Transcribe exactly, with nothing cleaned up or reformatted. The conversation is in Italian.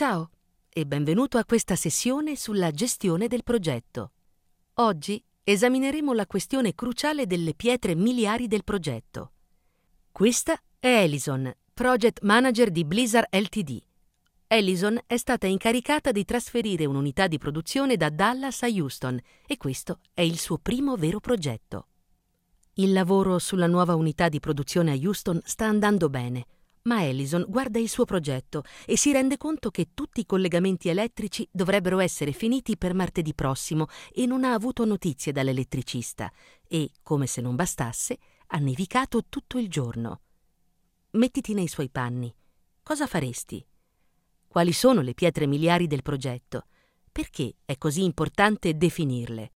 Ciao e benvenuto a questa sessione sulla gestione del progetto. Oggi esamineremo la questione cruciale delle pietre miliari del progetto. Questa è Alison, Project Manager di Blizzard Ltd. Alison è stata incaricata di trasferire un'unità di produzione da Dallas a Houston e questo è il suo primo vero progetto. Il lavoro sulla nuova unità di produzione a Houston sta andando bene, ma Alison guarda il suo progetto e si rende conto che tutti i collegamenti elettrici dovrebbero essere finiti per martedì prossimo e non ha avuto notizie dall'elettricista e, come se non bastasse, ha nevicato tutto il giorno. Mettiti nei suoi panni. Cosa faresti? Quali sono le pietre miliari del progetto? Perché è così importante definirle?